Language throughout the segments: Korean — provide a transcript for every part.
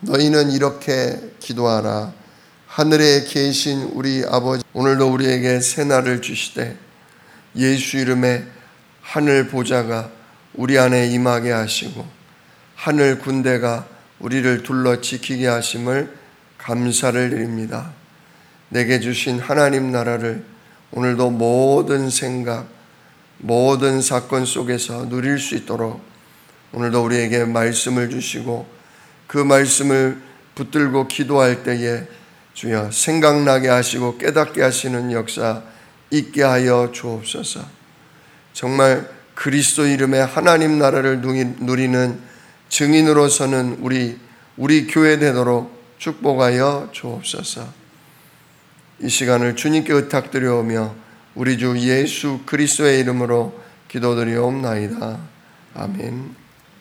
너희는 이렇게 기도하라. 하늘에 계신 우리 아버지, 오늘도 우리에게 새날을 주시되 예수 이름에 하늘 보좌가 우리 안에 임하게 하시고 하늘 군대가 우리를 둘러 지키게 하심을 감사를 드립니다. 내게 주신 하나님 나라를 오늘도 모든 생각, 모든 사건 속에서 누릴 수 있도록 오늘도 우리에게 말씀을 주시고 그 말씀을 붙들고 기도할 때에 주여 생각나게 하시고 깨닫게 하시는 역사 있게 하여 주옵소서. 정말 그리스도 이름에 하나님 나라를 누리는 증인으로서는 우리 교회 되도록 축복하여 주옵소서. 이 시간을 주님께 의탁드려오며 우리 주 예수 그리스도의 이름으로 기도드리옵나이다. 아멘.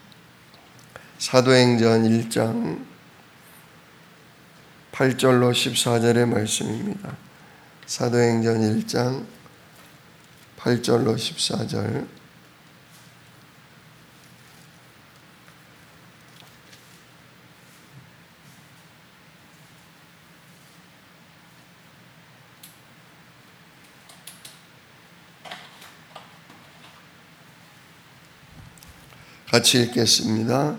사도행전 1장 8절로 14절의 말씀입니다. 사도행전 1장 8절로 14절. 같이 읽겠습니다.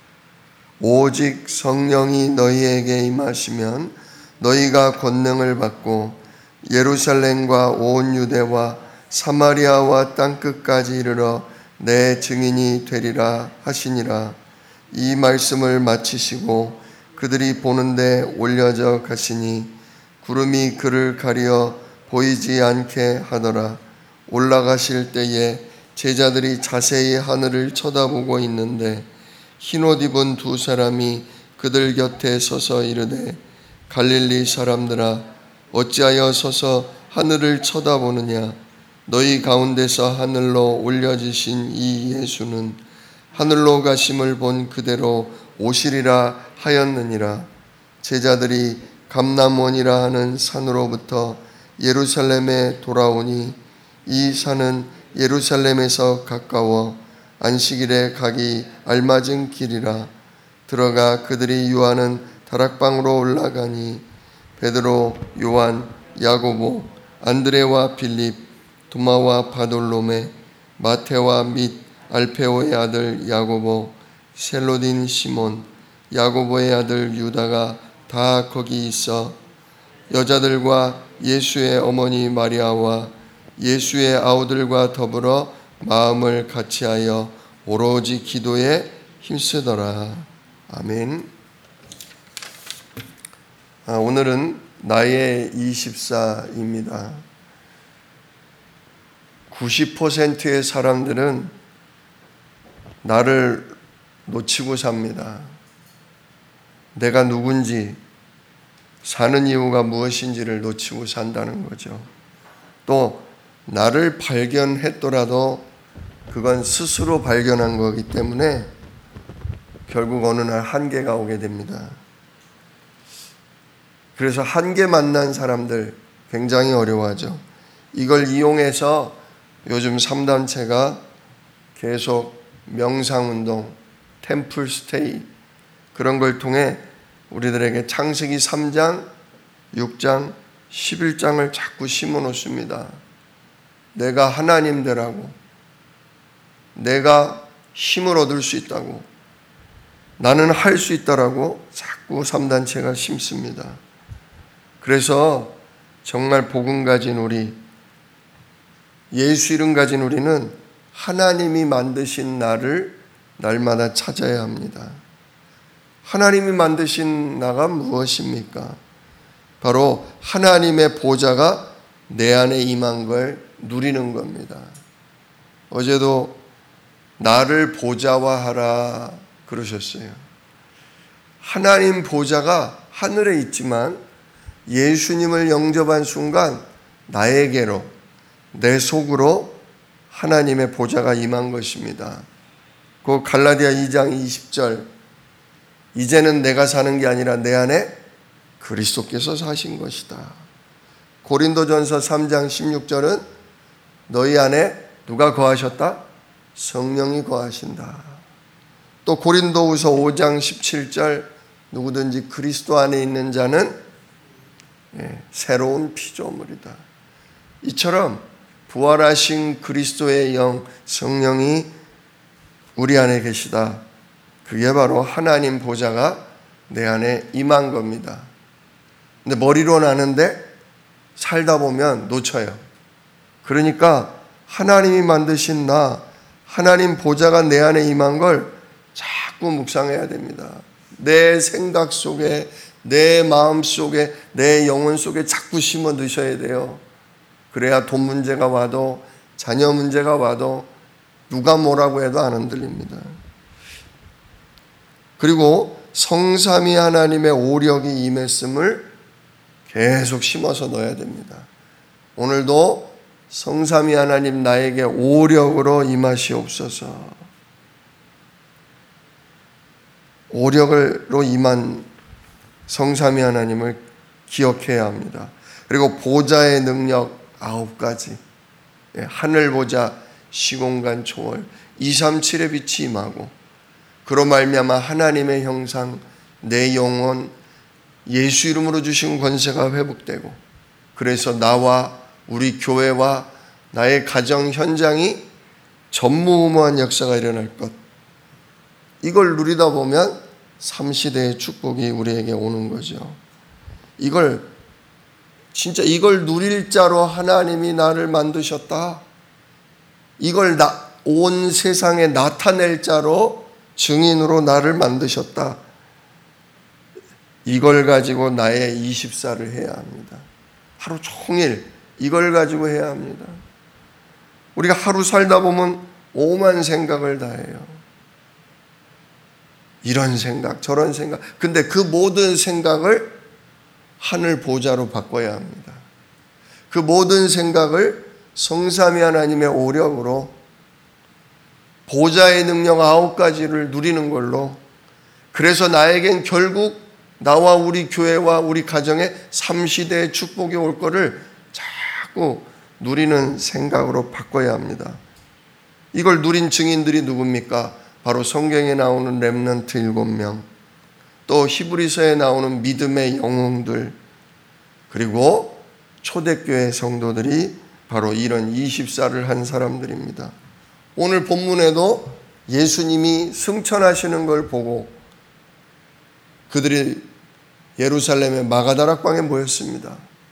오직 성령이 너희에게 임하시면 너희가 권능을 받고 예루살렘과 온 유대와 사마리아와 땅끝까지 이르러 내 증인이 되리라 하시니라. 이 말씀을 마치시고 그들이 보는데 올려져 가시니 구름이 그를 가려 보이지 않게 하더라. 올라가실 때에 제자들이 자세히 하늘을 쳐다보고 있는데 흰옷 입은 두 사람이 그들 곁에 서서 이르되 갈릴리 사람들아 어찌하여 서서 하늘을 쳐다보느냐. 너희 가운데서 하늘로 올려지신 이 예수는 하늘로 가심을 본 그대로 오시리라 하였느니라. 제자들이 감람원이라 하는 산으로부터 예루살렘에 돌아오니 이 산은 예루살렘에서 가까워 안식일에 가기 알맞은 길이라. 들어가 그들이 유하는 다락방으로 올라가니 베드로, 요한, 야고보, 안드레와 빌립, 도마와 바돌로메, 마테와 및 알페오의 아들 야고보, 셀로딘 시몬, 야고보의 아들 유다가 다 거기 있어 여자들과 예수의 어머니 마리아와 예수의 아우들과 더불어 마음을 같이하여 오로지 기도에 힘쓰더라. 아멘. 오늘은 나의 24입니다. 90%의 사람들은 나를 놓치고 삽니다. 내가 누군지, 사는 이유가 무엇인지를 놓치고 산다는 거죠. 또 나를 발견했더라도 그건 스스로 발견한 거기 때문에 결국 어느 날 한계가 오게 됩니다. 그래서 한계 만난 사람들 굉장히 어려워하죠. 이걸 이용해서 요즘 3단체가 계속 명상운동, 템플 스테이 그런 걸 통해 우리들에게 창세기 3장, 6장, 11장을 자꾸 심어 놓습니다. 내가 하나님 되라고, 내가 힘을 얻을 수 있다고, 나는 할 수 있다라고 자꾸 3단체가 심습니다. 그래서 정말 복음 가진 우리, 예수 이름 가진 우리는 하나님이 만드신 나를 날마다 찾아야 합니다. 하나님이 만드신 나가 무엇입니까? 바로 하나님의 보좌가 내 안에 임한 걸 누리는 겁니다. 어제도 나를 보좌화하라 그러셨어요. 하나님 보좌가 하늘에 있지만 예수님을 영접한 순간 나에게로, 내 속으로 하나님의 보좌가 임한 것입니다. 그 갈라디아 2장 20절, 이제는 내가 사는 게 아니라 내 안에 그리스도께서 사신 것이다. 고린도전서 3장 16절은 너희 안에 누가 거하셨다? 성령이 거하신다. 또 고린도후서 5장 17절 누구든지 그리스도 안에 있는 자는 새로운 피조물이다. 이처럼 부활하신 그리스도의 영, 성령이 우리 안에 계시다. 그게 바로 하나님 보좌가 내 안에 임한 겁니다. 근데 머리로는 아는데 살다 보면 놓쳐요. 그러니까 하나님이 만드신 나, 하나님 보좌가 내 안에 임한 걸 자꾸 묵상해야 됩니다. 내 생각 속에, 내 마음 속에, 내 영혼 속에 자꾸 심어 넣으셔야 돼요. 그래야 돈 문제가 와도, 자녀 문제가 와도 누가 뭐라고 해도 안 흔들립니다. 그리고 성삼위 하나님의 오력이 임했음을 계속 심어서 넣어야 됩니다. 오늘도 성삼위 하나님 나에게 오력으로 임하시옵소서. 오력으로 임한 성삼위 하나님을 기억해야 합니다. 그리고 보좌의 능력 9가지, 하늘 보좌, 시공간 초월, 237의 빛이 임하고, 그로 말미암아 하나님의 형상, 내 영혼, 예수 이름으로 주신 권세가 회복되고, 그래서 나와 우리 교회와 나의 가정 현장이 전무후무한 역사가 일어날 것, 이걸 누리다 보면 3시대의 축복이 우리에게 오는 거죠. 이걸 누릴 자로 하나님이 나를 만드셨다. 이걸 온 세상에 나타낼 자로, 증인으로 나를 만드셨다. 이걸 가지고 나의 24를 해야 합니다. 하루 종일 이걸 가지고 해야 합니다. 우리가 하루 살다 보면 오만 생각을 다 해요. 이런 생각, 저런 생각. 근데 그 모든 생각을 하늘 보좌로 바꿔야 합니다. 그 모든 생각을 성삼위 하나님의 오력으로 보좌의 능력 9가지를 누리는 걸로, 그래서 나에겐 결국 나와 우리 교회와 우리 가정에 3시대의 축복이 올 거를 자꾸 누리는 생각으로 바꿔야 합니다. 이걸 누린 증인들이 누굽니까? 바로 성경에 나오는 렘넌트 7명, 또 히브리서에 나오는 믿음의 영웅들, 그리고 초대교회 성도들이 바로 이런 24를 한 사람들입니다. 오늘 본문에도 예수님이 승천하시는 걸 보고 그들이 예루살렘의 마가다락방에 모였습니다.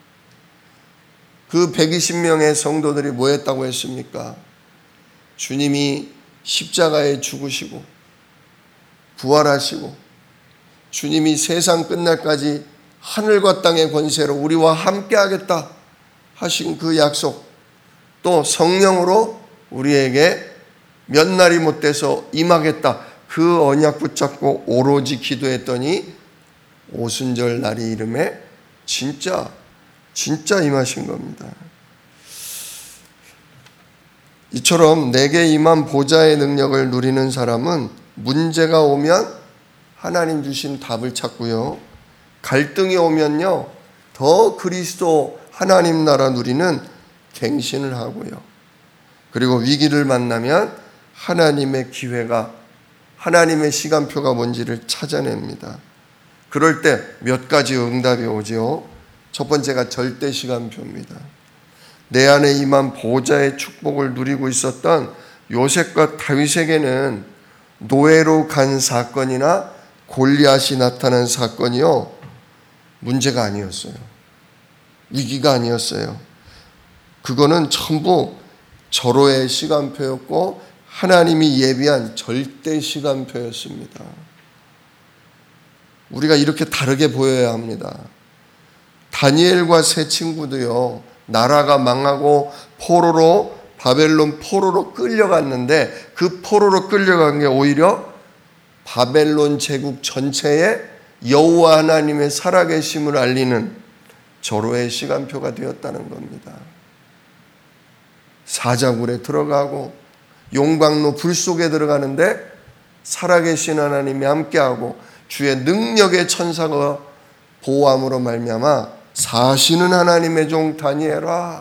그 120명의 성도들이 뭐 했다고 했습니까? 주님이 십자가에 죽으시고 부활하시고 주님이 세상 끝날까지 하늘과 땅의 권세로 우리와 함께 하겠다 하신 그 약속, 또 성령으로 우리에게 몇 날이 못 돼서 임하겠다, 그 언약 붙잡고 오로지 기도했더니 오순절 날이 이름에 진짜 임하신 겁니다. 이처럼 내게 임한 보좌의 능력을 누리는 사람은 문제가 오면 하나님 주신 답을 찾고요, 갈등이 오면요 더 그리스도 하나님 나라 누리는 갱신을 하고요, 그리고 위기를 만나면 하나님의 기회가, 하나님의 시간표가 뭔지를 찾아냅니다. 그럴 때 몇 가지 응답이 오죠. 첫 번째가 절대 시간표입니다. 내 안에 임한 보좌의 축복을 누리고 있었던 요셉과 다윗에게는 노예로 간 사건이나 골리앗이 나타난 사건이요 문제가 아니었어요. 위기가 아니었어요. 그거는 전부 절호의 시간표였고 하나님이 예비한 절대 시간표였습니다. 우리가 이렇게 다르게 보여야 합니다. 다니엘과 세 친구도요, 나라가 망하고 바벨론 포로로 끌려갔는데, 그 포로로 끌려간 게 오히려 바벨론 제국 전체에 여호와 하나님의 살아계심을 알리는 절호의 시간표가 되었다는 겁니다. 사자굴에 들어가고 용광로 불 속에 들어가는데 살아계신 하나님이 함께하고 주의 능력의 천사가 보호함으로 말미암아 사시는 하나님의 종 다니엘아,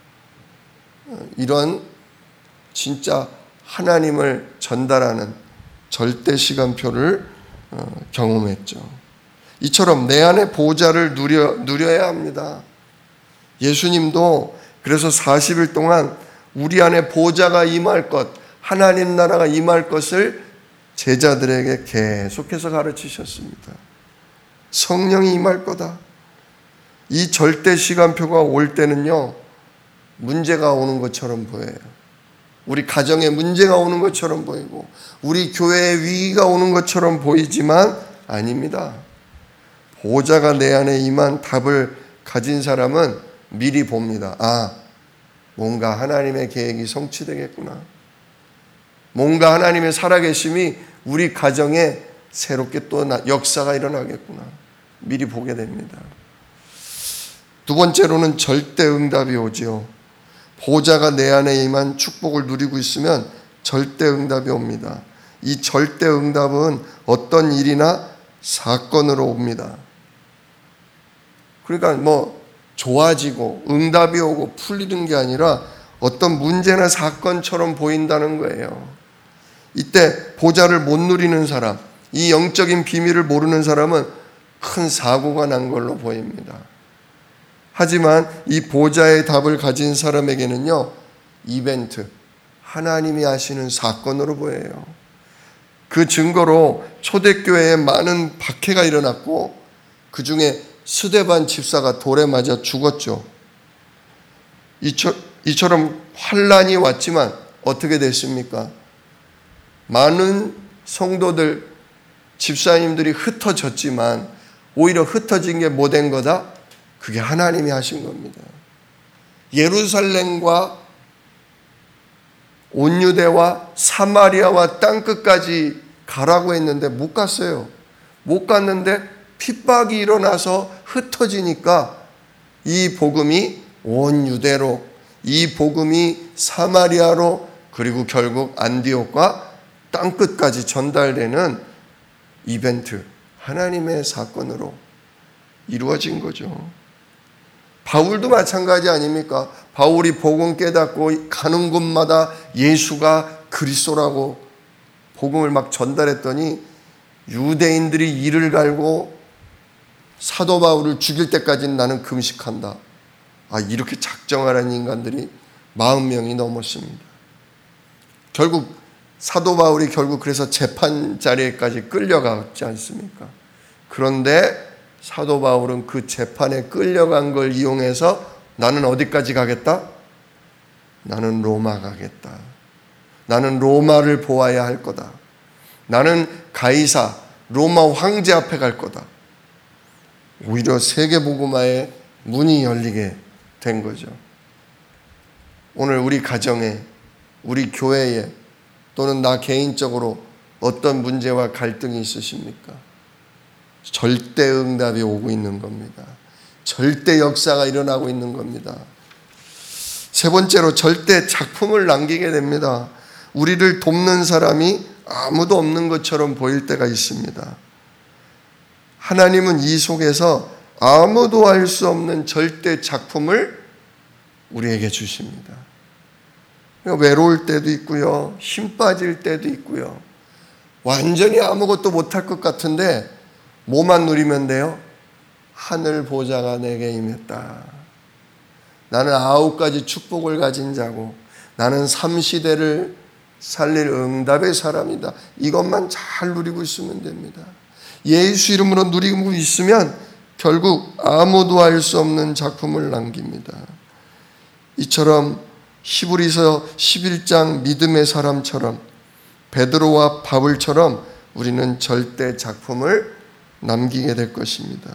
이런 진짜 하나님을 전달하는 절대 시간표를 경험했죠. 이처럼 내 안에 보좌를 누려야 합니다. 예수님도 그래서 40일 동안 우리 안에 보좌가 임할 것, 하나님 나라가 임할 것을 제자들에게 계속해서 가르치셨습니다. 성령이 임할 거다. 이 절대 시간표가 올 때는요, 문제가 오는 것처럼 보여요. 우리 가정에 문제가 오는 것처럼 보이고 우리 교회에 위기가 오는 것처럼 보이지만 아닙니다. 보좌가 내 안에 임한 답을 가진 사람은 미리 봅니다. 아, 뭔가 하나님의 계획이 성취되겠구나. 뭔가 하나님의 살아계심이 우리 가정에 새롭게 또 역사가 일어나겠구나. 미리 보게 됩니다. 두 번째로는 절대 응답이 오지요. 보좌가 내 안에 임한 축복을 누리고 있으면 절대 응답이 옵니다. 이 절대 응답은 어떤 일이나 사건으로 옵니다. 그러니까 좋아지고 응답이 오고 풀리는 게 아니라 어떤 문제나 사건처럼 보인다는 거예요. 이때 보좌를 못 누리는 사람, 이 영적인 비밀을 모르는 사람은 큰 사고가 난 걸로 보입니다. 하지만 이 보좌의 답을 가진 사람에게는요, 이벤트, 하나님이 하시는 사건으로 보여요. 그 증거로 초대교회에 많은 박해가 일어났고 그 중에 스데반 집사가 돌에 맞아 죽었죠. 이처럼 환란이 왔지만 어떻게 됐습니까? 많은 성도들, 집사님들이 흩어졌지만 오히려 흩어진 게 뭐 된 거다? 그게 하나님이 하신 겁니다. 예루살렘과 온 유대와 사마리아와 땅끝까지 가라고 했는데 못 갔어요. 못 갔는데 핍박이 일어나서 흩어지니까 이 복음이 온 유대로, 이 복음이 사마리아로, 그리고 결국 안디옥과 땅끝까지 전달되는 이벤트, 하나님의 사건으로 이루어진 거죠. 바울도 마찬가지 아닙니까? 바울이 복음 깨닫고 가는 곳마다 예수가 그리스도라고 복음을 막 전달했더니 유대인들이 이를 갈고 사도 바울을 죽일 때까지는 나는 금식한다. 이렇게 작정하라는 인간들이 40명이 넘었습니다. 결국 사도 바울이 그래서 재판 자리에까지 끌려갔지 않습니까? 그런데 사도 바울은 그 재판에 끌려간 걸 이용해서 나는 어디까지 가겠다? 나는 로마 가겠다. 나는 로마를 보아야 할 거다. 나는 가이사, 로마 황제 앞에 갈 거다. 오히려 세계복음화의 문이 열리게 된 거죠. 오늘 우리 가정에, 우리 교회에, 또는 나 개인적으로 어떤 문제와 갈등이 있으십니까? 절대 응답이 오고 있는 겁니다. 절대 역사가 일어나고 있는 겁니다. 세 번째로 절대 작품을 남기게 됩니다. 우리를 돕는 사람이 아무도 없는 것처럼 보일 때가 있습니다. 하나님은 이 속에서 아무도 알 수 없는 절대 작품을 우리에게 주십니다. 외로울 때도 있고요. 힘 빠질 때도 있고요. 완전히 아무것도 못할 것 같은데 뭐만 누리면 돼요? 하늘 보좌가 내게 임했다. 나는 9가지 축복을 가진 자고 나는 3시대를 살릴 응답의 사람이다. 이것만 잘 누리고 있으면 됩니다. 예수 이름으로 누리고 있으면 결국 아무도 알 수 없는 작품을 남깁니다. 이처럼 히브리서 11장 믿음의 사람처럼 베드로와 바울처럼 우리는 절대 작품을 남기게 될 것입니다.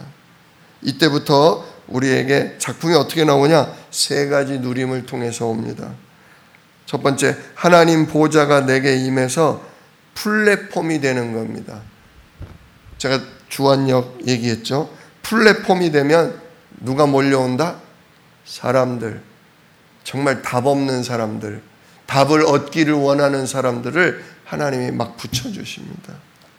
이때부터 우리에게 작품이 어떻게 나오냐? 3가지 누림을 통해서 옵니다. 첫 번째, 하나님 보좌가 내게 임해서 플랫폼이 되는 겁니다. 제가 주안역 얘기했죠. 플랫폼이 되면 누가 몰려온다? 사람들, 정말 답 없는 사람들, 답을 얻기를 원하는 사람들을 하나님이 막 붙여주십니다.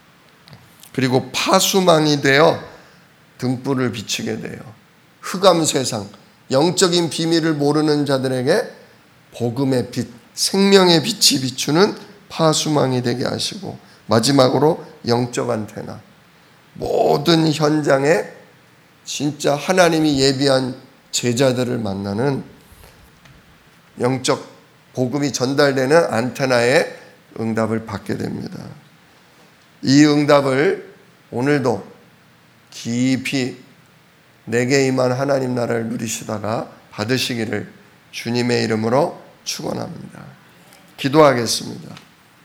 그리고 파수망이 되어 등불을 비추게 돼요. 흑암 세상, 영적인 비밀을 모르는 자들에게 복음의 빛, 생명의 빛이 비추는 파수망이 되게 하시고, 마지막으로 영적 안테나, 모든 현장에 진짜 하나님이 예비한 제자들을 만나는 영적 복음이 전달되는 안테나의 응답을 받게 됩니다. 이 응답을 오늘도 깊이 내게 임한 하나님 나라를 누리시다가 받으시기를 주님의 이름으로 축원합니다. 기도하겠습니다.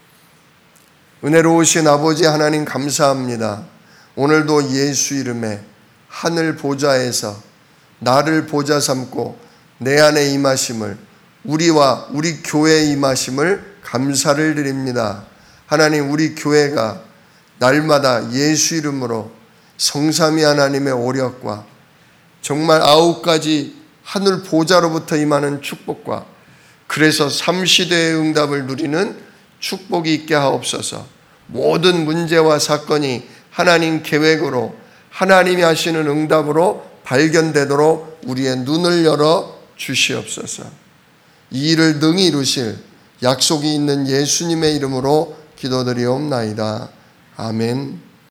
은혜로우신 아버지 하나님 감사합니다. 오늘도 예수 이름에 하늘 보좌에서 나를 보좌 삼고 내 안에 임하심을, 우리와 우리 교회에 임하심을 감사를 드립니다. 하나님, 우리 교회가 날마다 예수 이름으로 성삼위 하나님의 오력과 정말 9가지 하늘 보좌로부터 임하는 축복과 그래서 삼시대의 응답을 누리는 축복이 있게 하옵소서. 모든 문제와 사건이 하나님 계획으로 하나님이 하시는 응답으로 발견되도록 우리의 눈을 열어 주시옵소서. 이 일을 능히 이루실 약속이 있는 예수님의 이름으로 기도드리옵나이다. 아멘.